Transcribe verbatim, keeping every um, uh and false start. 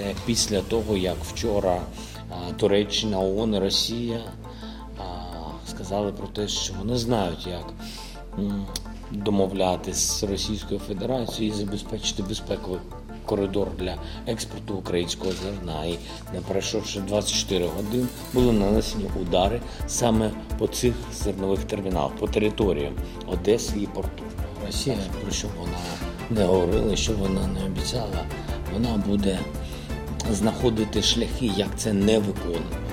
після того, як вчора Туреччина, ООН і Росія сказали про те, що вони знають, як домовлятися з Російською Федерацією і забезпечити безпековий коридор для експорту українського зерна. І не пройшовши двадцять чотири години, були нанесені удари саме по цих зернових терміналах, по територіям Одеси і порту. Росія, про що вона не говорила, що вона не обіцяла, вона буде знаходити шляхи, як це не виконувати.